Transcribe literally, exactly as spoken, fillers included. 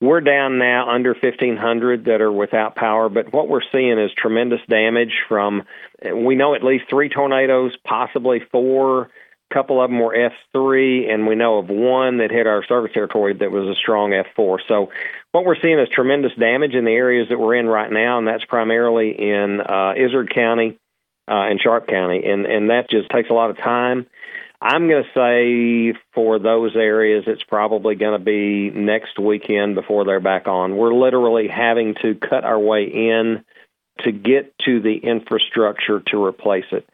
We're down now under fifteen hundred that are without power, but what we're seeing is tremendous damage from, we know at least three tornadoes, possibly four. A couple of them were F three, and we know of one that hit our service territory that was a strong F four. So what we're seeing is tremendous damage in the areas that we're in right now, and that's primarily in uh, Izard County uh, and Sharp County, and, and that just takes a lot of time. I'm going to say for those areas, it's probably going to be next weekend before they're back on. We're literally having to cut our way in to get to the infrastructure to replace it.